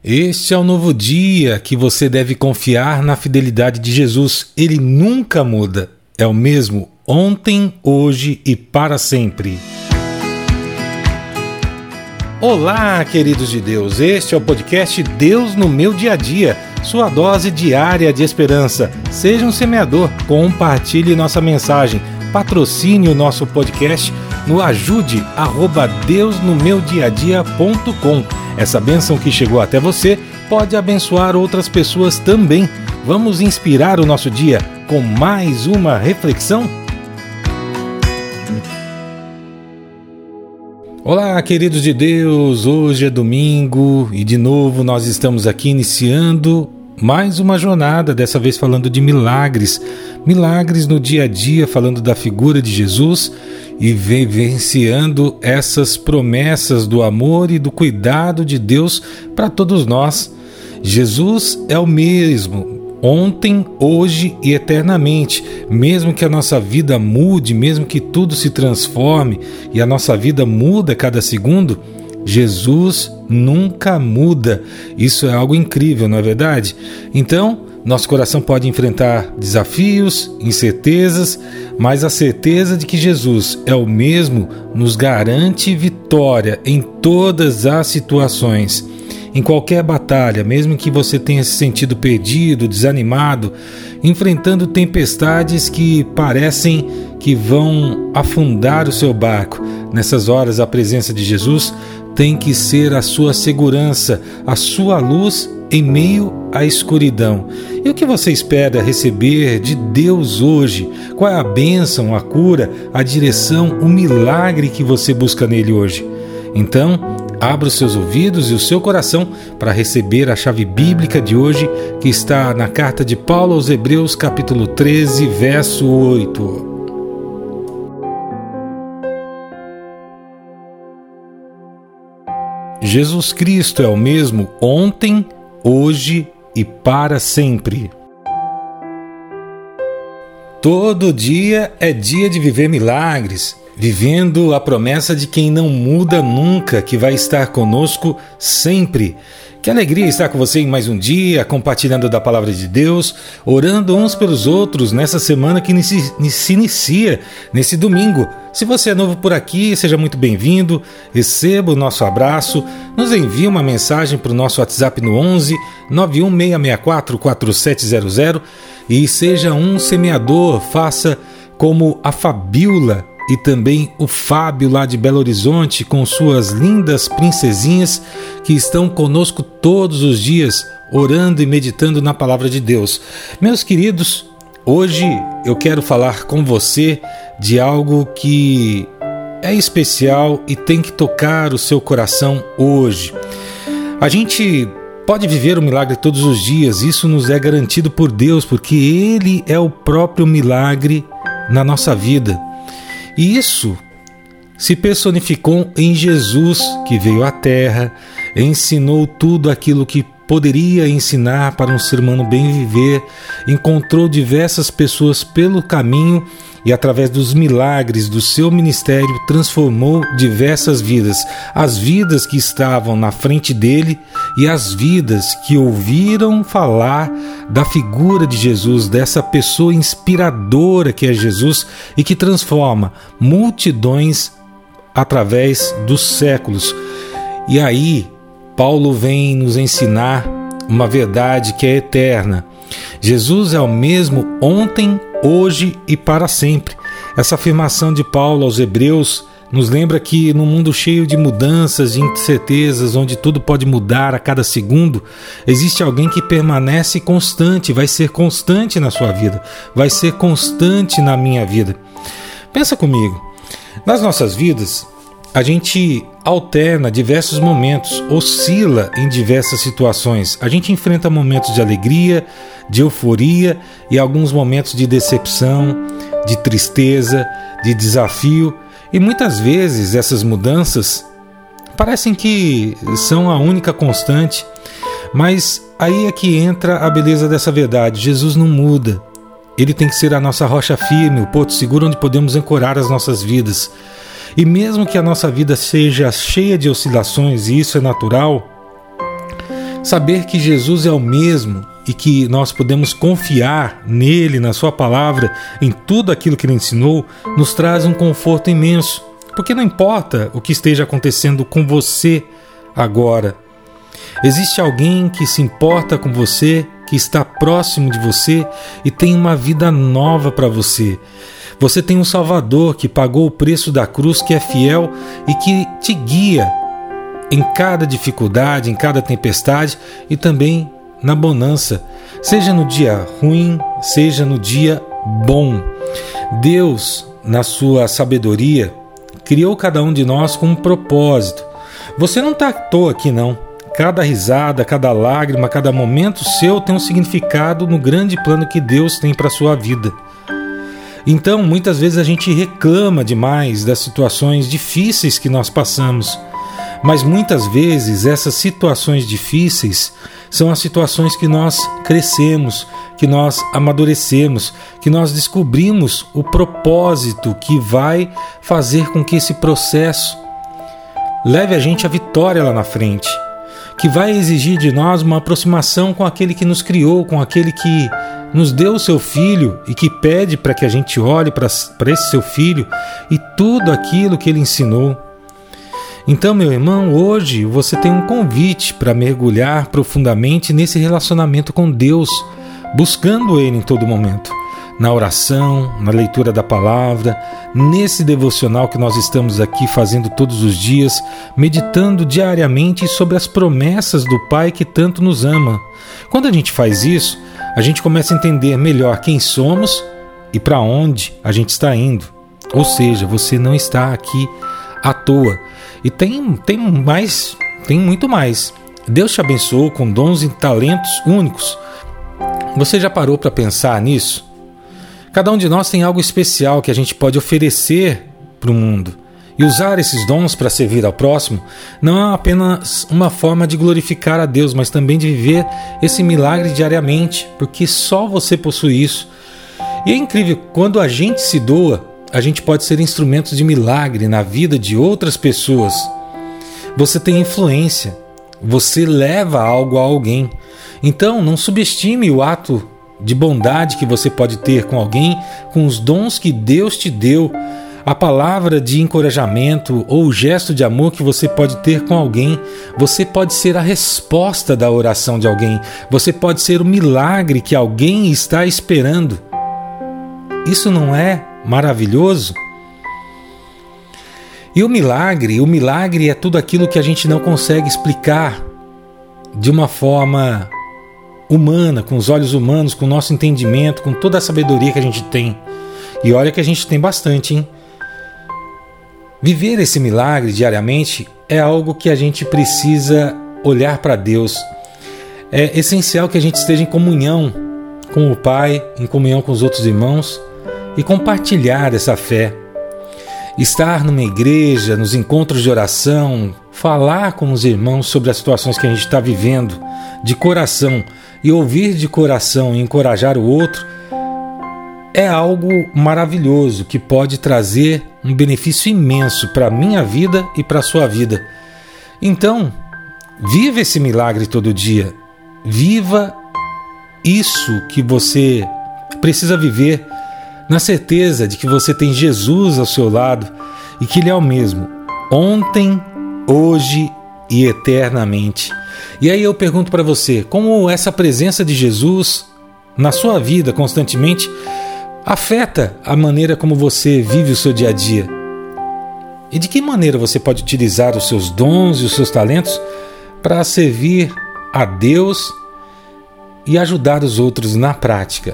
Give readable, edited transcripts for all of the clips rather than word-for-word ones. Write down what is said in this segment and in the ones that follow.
Este é o novo dia que você deve confiar na fidelidade de Jesus. Ele nunca muda. É o mesmo ontem, hoje e para sempre. Olá, queridos de Deus. Este é o podcast Deus no Meu Dia a Dia, sua dose diária de esperança. Seja um semeador, compartilhe nossa mensagem, patrocine o nosso podcast no ajude@deusnomeudiadia.com. Essa bênção que chegou até você pode abençoar outras pessoas também. Vamos inspirar o nosso dia com mais uma reflexão? Olá, queridos de Deus, hoje é domingo e de novo nós estamos aqui iniciando mais uma jornada, dessa vez falando de milagres no dia a dia, falando da figura de Jesus e vivenciando essas promessas do amor e do cuidado de Deus para todos nós. Jesus é o mesmo ontem, hoje e eternamente. Mesmo que a nossa vida mude, mesmo que tudo se transforme e a nossa vida muda a cada segundo, Jesus nunca muda. Isso é algo incrível, não é verdade? Então, nosso coração pode enfrentar desafios, incertezas, mas a certeza de que Jesus é o mesmo nos garante vitória em todas as situações. Em qualquer batalha, mesmo que você tenha se sentido perdido, desanimado, enfrentando tempestades que parecem que vão afundar o seu barco, nessas horas a presença de Jesus tem que ser a sua segurança, a sua luz em meio à escuridão. E o que você espera receber de Deus hoje? Qual é a bênção, a cura, a direção, o milagre que você busca nele hoje? Então, abra os seus ouvidos e o seu coração para receber a chave bíblica de hoje, que está na carta de Paulo aos Hebreus, capítulo 13, verso 8. Jesus Cristo é o mesmo ontem, hoje e para sempre. Todo dia é dia de viver milagres, vivendo a promessa de quem não muda nunca, que vai estar conosco sempre. Que alegria estar com você em mais um dia, compartilhando da Palavra de Deus, orando uns pelos outros nessa semana que se inicia nesse domingo. Se você é novo por aqui, seja muito bem-vindo, receba o nosso abraço, nos envie uma mensagem para o nosso WhatsApp no 11 91664 4700 e seja um semeador, faça como a Fabiola e também o Fábio lá de Belo Horizonte com suas lindas princesinhas que estão conosco todos os dias, orando e meditando na Palavra de Deus. Meus queridos, hoje eu quero falar com você de algo que é especial e tem que tocar o seu coração hoje. A gente pode viver o milagre todos os dias, isso nos é garantido por Deus, porque Ele é o próprio milagre na nossa vida. E isso se personificou em Jesus, que veio à Terra, ensinou tudo aquilo que poderia ensinar para um ser humano bem viver, encontrou diversas pessoas pelo caminho e através dos milagres do seu ministério transformou diversas vidas, as vidas que estavam na frente dele e as vidas que ouviram falar da figura de Jesus, dessa pessoa inspiradora que é Jesus e que transforma multidões através dos séculos. E aí Paulo vem nos ensinar uma verdade que é eterna. Jesus é o mesmo ontem, hoje e para sempre. Essa afirmação de Paulo aos Hebreus nos lembra que num mundo cheio de mudanças e incertezas, onde tudo pode mudar a cada segundo, existe alguém que permanece constante, vai ser constante na sua vida, vai ser constante na minha vida. Pensa comigo, nas nossas vidas, a gente alterna diversos momentos, oscila em diversas situações. A gente enfrenta momentos de alegria, de euforia e alguns momentos de decepção, de tristeza, de desafio. E muitas vezes essas mudanças parecem que são a única constante, mas aí é que entra a beleza dessa verdade. Jesus não muda. Ele tem que ser a nossa rocha firme, o porto seguro onde podemos ancorar as nossas vidas. E mesmo que a nossa vida seja cheia de oscilações, e isso é natural, Saber que Jesus é o mesmo e que nós podemos confiar nele, na sua palavra, em tudo aquilo que ele ensinou, nos traz um conforto imenso, porque não importa o que esteja acontecendo com você agora, existe alguém que se importa com você, que está próximo de você e tem uma vida nova para você. Você tem um Salvador que pagou o preço da cruz, que é fiel e que te guia em cada dificuldade, em cada tempestade e também na bonança, seja no dia ruim, seja no dia bom. Deus, na sua sabedoria, criou cada um de nós com um propósito. Você não está à toa aqui não. Cada risada, cada lágrima, cada momento seu tem um significado no grande plano que Deus tem para a sua vida. Então, muitas vezes a gente reclama demais das situações difíceis que nós passamos, mas muitas vezes essas situações difíceis são as situações que nós crescemos, que nós amadurecemos, que nós descobrimos o propósito que vai fazer com que esse processo leve a gente à vitória lá na frente, que vai exigir de nós uma aproximação com aquele que nos criou, com aquele que nos deu o seu filho e que pede para que a gente olhe para esse seu filho e tudo aquilo que ele ensinou. Então, meu irmão, hoje você tem um convite para mergulhar profundamente nesse relacionamento com Deus, buscando Ele em todo momento, na oração, na leitura da palavra, nesse devocional que nós estamos aqui fazendo todos os dias, meditando diariamente sobre as promessas do Pai que tanto nos ama. Quando a gente faz isso, a gente começa a entender melhor quem somos e para onde a gente está indo. Ou seja, você não está aqui à toa. E tem muito mais. Deus te abençoou com dons e talentos únicos. Você já parou para pensar nisso? Cada um de nós tem algo especial que a gente pode oferecer para o mundo. E usar esses dons para servir ao próximo não é apenas uma forma de glorificar a Deus, mas também de viver esse milagre diariamente, porque só você possui isso. E é incrível, quando a gente se doa, a gente pode ser instrumentos de milagre na vida de outras pessoas. Você tem influência, você leva algo a alguém. Então, não subestime o ato de bondade que você pode ter com alguém, com os dons que Deus te deu, a palavra de encorajamento ou o gesto de amor que você pode ter com alguém. Você pode ser a resposta da oração de alguém. Você pode ser o milagre que alguém está esperando. Isso não é maravilhoso? E o milagre é tudo aquilo que a gente não consegue explicar de uma forma humana, com os olhos humanos, com o nosso entendimento, com toda a sabedoria que a gente tem. E olha que a gente tem bastante, hein? Viver esse milagre diariamente é algo que a gente precisa olhar para Deus. É essencial que a gente esteja em comunhão com o Pai, em comunhão com os outros irmãos e compartilhar essa fé. Estar numa igreja, nos encontros de oração, falar com os irmãos sobre as situações que a gente está vivendo de coração e ouvir de coração e encorajar o outro é algo maravilhoso que pode trazer um benefício imenso para a minha vida e para a sua vida. Então, viva esse milagre todo dia. Viva isso que você precisa viver, na certeza de que você tem Jesus ao seu lado e que Ele é o mesmo, ontem, hoje e eternamente. E aí eu pergunto para você, como essa presença de Jesus na sua vida constantemente afeta a maneira como você vive o seu dia a dia? E de que maneira você pode utilizar os seus dons e os seus talentos para servir a Deus e ajudar os outros na prática?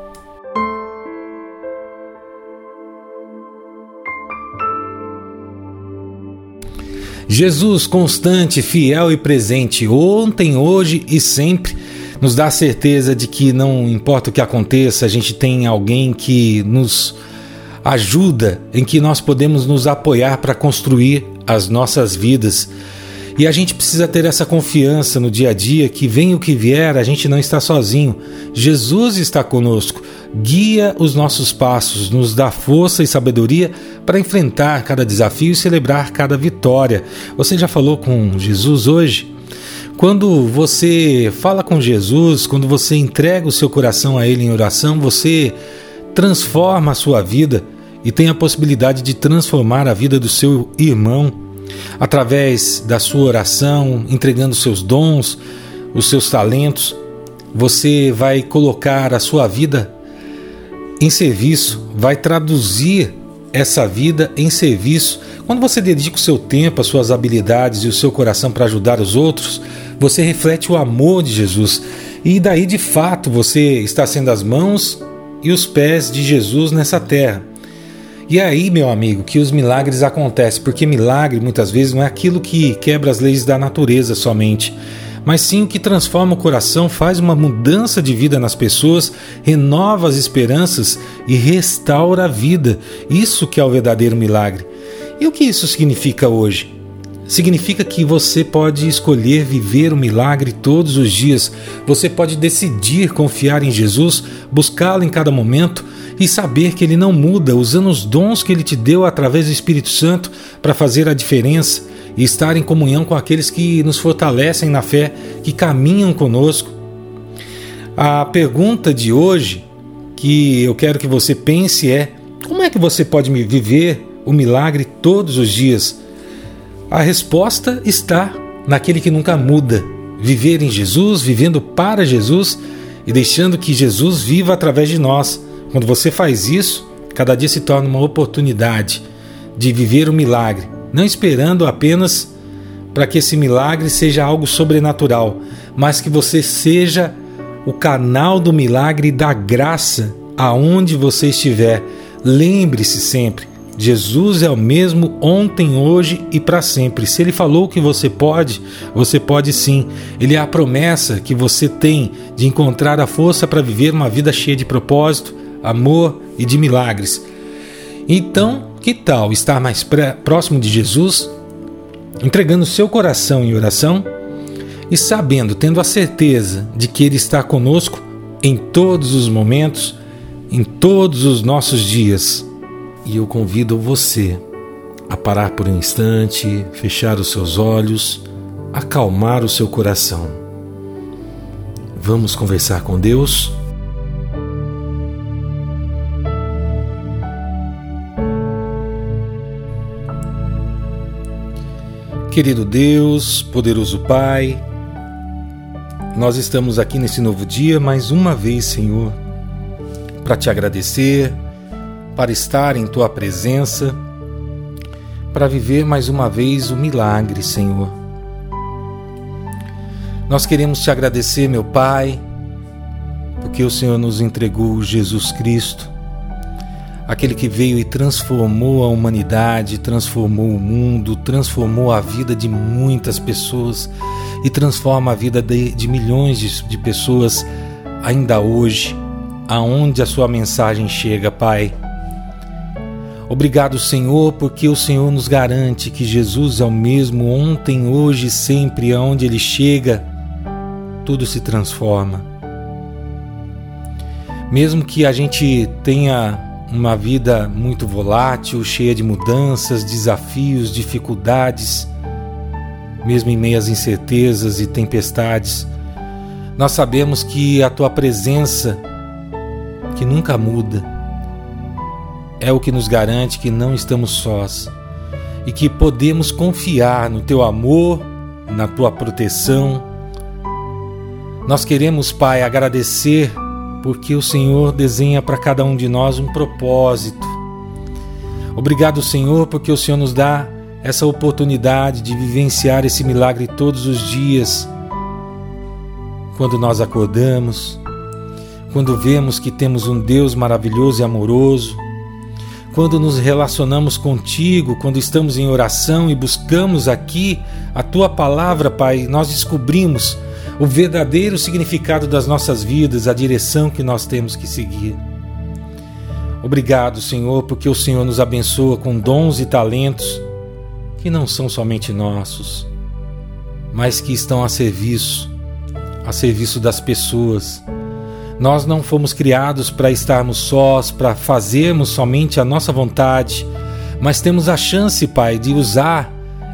Jesus, constante, fiel e presente, ontem, hoje e sempre, nos dá a certeza de que não importa o que aconteça, a gente tem alguém que nos ajuda, em que nós podemos nos apoiar para construir as nossas vidas. E a gente precisa ter essa confiança no dia a dia que venha o que vier, a gente não está sozinho. Jesus está conosco, guia os nossos passos, nos dá força e sabedoria para enfrentar cada desafio e celebrar cada vitória. Você já falou com Jesus hoje? Quando você fala com Jesus, quando você entrega o seu coração a Ele em oração, você transforma a sua vida e tem a possibilidade de transformar a vida do seu irmão através da sua oração, entregando seus dons, os seus talentos. Você vai colocar a sua vida em serviço, vai traduzir essa vida em serviço. Quando você dedica o seu tempo, as suas habilidades e o seu coração para ajudar os outros, você reflete o amor de Jesus. E daí, de fato, você está sendo as mãos e os pés de Jesus nessa terra. E é aí, meu amigo, que os milagres acontecem, porque milagre muitas vezes não é aquilo que quebra as leis da natureza somente, mas sim o que transforma o coração, faz uma mudança de vida nas pessoas, renova as esperanças e restaura a vida. Isso que é o verdadeiro milagre. E o que isso significa hoje? Significa que você pode escolher viver o milagre todos os dias. Você pode decidir confiar em Jesus, buscá-lo em cada momento e saber que Ele não muda, usando os dons que Ele te deu através do Espírito Santo para fazer a diferença e estar em comunhão com aqueles que nos fortalecem na fé, que caminham conosco. A pergunta de hoje que eu quero que você pense é: como é que você pode viver o milagre todos os dias? A resposta está naquele que nunca muda. Viver em Jesus, vivendo para Jesus e deixando que Jesus viva através de nós. Quando você faz isso, cada dia se torna uma oportunidade de viver o milagre, não esperando apenas para que esse milagre seja algo sobrenatural, mas que você seja o canal do milagre e da graça aonde você estiver. Lembre-se sempre, Jesus é o mesmo ontem, hoje e para sempre. Se Ele falou que você pode sim. Ele é a promessa que você tem de encontrar a força para viver uma vida cheia de propósito, amor e de milagres. Então, que tal estar mais próximo de Jesus, entregando seu coração em oração e sabendo, tendo a certeza de que Ele está conosco em todos os momentos, em todos os nossos dias. E eu convido você a parar por um instante, fechar os seus olhos, acalmar o seu coração. Vamos conversar com Deus? Querido Deus, poderoso Pai, nós estamos aqui nesse novo dia mais uma vez, Senhor, para te agradecer, para estar em Tua presença, para viver mais uma vez o milagre, Senhor. Nós queremos te agradecer, meu Pai, porque o Senhor nos entregou Jesus Cristo, aquele que veio e transformou a humanidade, transformou o mundo, transformou a vida de muitas pessoas e transforma a vida de milhões de pessoas ainda hoje, aonde a sua mensagem chega, Pai. Obrigado, Senhor, porque o Senhor nos garante que Jesus é o mesmo ontem, hoje e sempre. Aonde Ele chega, tudo se transforma. Mesmo que a gente tenha uma vida muito volátil, cheia de mudanças, desafios, dificuldades, mesmo em meio às incertezas e tempestades, nós sabemos que a Tua presença, que nunca muda, é o que nos garante que não estamos sós e que podemos confiar no Teu amor, na Tua proteção. Nós queremos, Pai, agradecer porque o Senhor desenha para cada um de nós um propósito. Obrigado, Senhor, porque o Senhor nos dá essa oportunidade de vivenciar esse milagre todos os dias. Quando nós acordamos, quando vemos que temos um Deus maravilhoso e amoroso, quando nos relacionamos contigo, quando estamos em oração e buscamos aqui a Tua palavra, Pai, nós descobrimos o verdadeiro significado das nossas vidas, a direção que nós temos que seguir. Obrigado, Senhor, porque o Senhor nos abençoa com dons e talentos que não são somente nossos, mas que estão a serviço das pessoas. Nós não fomos criados para estarmos sós, para fazermos somente a nossa vontade, mas temos a chance, Pai, de usar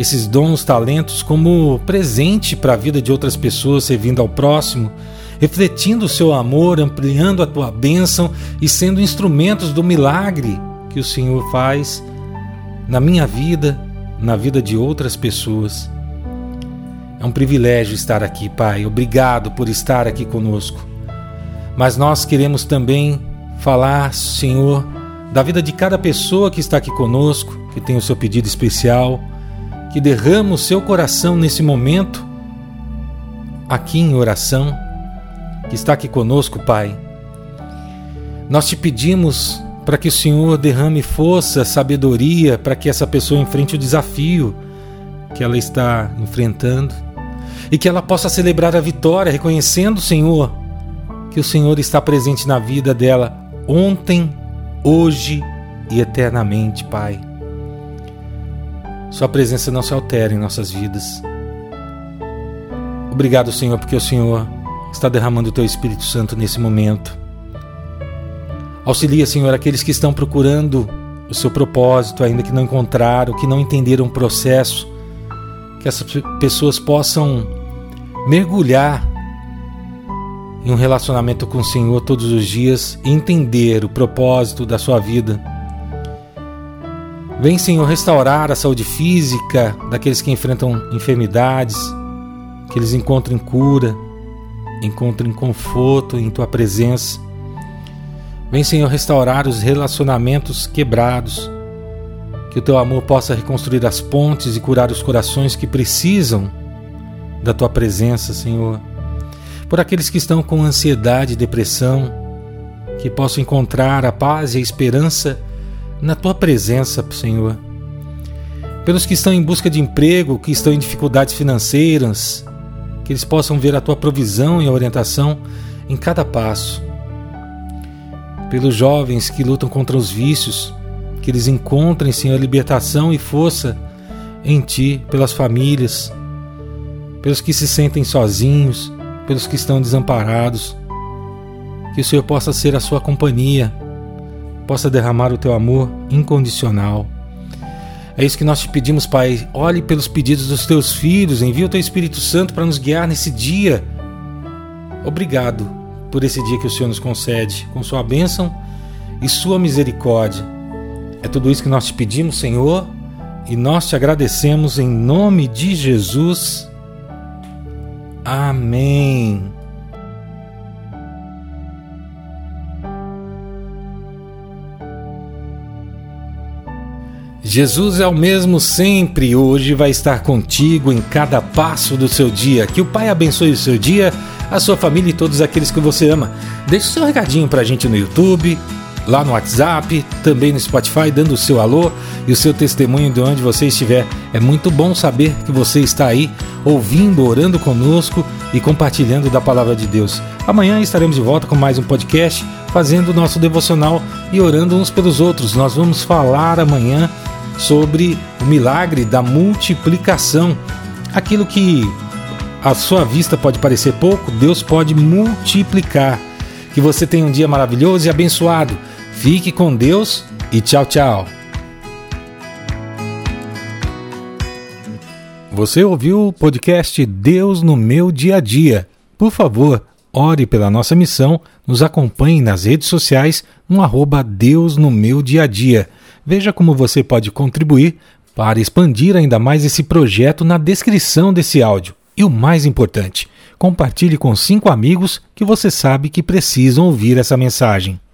esses dons, talentos como presente para a vida de outras pessoas, servindo ao próximo, refletindo o seu amor, ampliando a tua bênção e sendo instrumentos do milagre que o Senhor faz na minha vida, na vida de outras pessoas. É um privilégio estar aqui, Pai. Obrigado por estar aqui conosco. Mas nós queremos também falar, Senhor, da vida de cada pessoa que está aqui conosco, que tem o seu pedido especial, que derrama o seu coração nesse momento, aqui em oração, que está aqui conosco, Pai. Nós te pedimos para que o Senhor derrame força, sabedoria, para que essa pessoa enfrente o desafio que ela está enfrentando e que ela possa celebrar a vitória, reconhecendo, Senhor, que o Senhor está presente na vida dela ontem, hoje e eternamente, Pai. Sua presença não se altera em nossas vidas. Obrigado, Senhor, porque o Senhor está derramando o Teu Espírito Santo nesse momento. Auxilia, Senhor, aqueles que estão procurando o Seu propósito, ainda que não encontraram, que não entenderam o processo, que essas pessoas possam mergulhar em um relacionamento com o Senhor todos os dias e entender o propósito da sua vida. Vem, Senhor, restaurar a saúde física daqueles que enfrentam enfermidades, que eles encontrem cura, encontrem conforto em Tua presença. Vem, Senhor, restaurar os relacionamentos quebrados, que o Teu amor possa reconstruir as pontes e curar os corações que precisam da Tua presença, Senhor. Por aqueles que estão com ansiedade e depressão, que possam encontrar a paz e a esperança na Tua presença, Senhor. Pelos que estão em busca de emprego, que estão em dificuldades financeiras, que eles possam ver a Tua provisão e a orientação em cada passo. Pelos jovens que lutam contra os vícios, que eles encontrem, Senhor, libertação e força em Ti, pelas famílias, pelos que se sentem sozinhos, pelos que estão desamparados, que o Senhor possa ser a sua companhia, possa derramar o Teu amor incondicional. É isso que nós te pedimos, Pai. Olhe pelos pedidos dos Teus filhos, envia o Teu Espírito Santo para nos guiar nesse dia. Obrigado por esse dia que o Senhor nos concede, com Sua bênção e Sua misericórdia. É tudo isso que nós te pedimos, Senhor, e nós te agradecemos em nome de Jesus. Amém. Jesus é o mesmo sempre e hoje vai estar contigo em cada passo do seu dia. Que o Pai abençoe o seu dia, a sua família e todos aqueles que você ama. Deixe o seu recadinho pra gente no YouTube, lá no WhatsApp, também no Spotify, dando o seu alô e o seu testemunho de onde você estiver. É muito bom saber que você está aí ouvindo, orando conosco e compartilhando da Palavra de Deus. Amanhã estaremos de volta com mais um podcast, fazendo o nosso devocional e orando uns pelos outros. Nós vamos falar amanhã sobre o milagre da multiplicação. Aquilo que à sua vista pode parecer pouco, Deus pode multiplicar. Que você tenha um dia maravilhoso e abençoado. Fique com Deus e tchau, tchau. Você ouviu o podcast Deus no Meu Dia a Dia. Por favor, ore pela nossa missão, nos acompanhe nas redes sociais no @Deus no Meu Dia a Dia. Veja como você pode contribuir para expandir ainda mais esse projeto na descrição desse áudio. E o mais importante, compartilhe com 5 amigos que você sabe que precisam ouvir essa mensagem.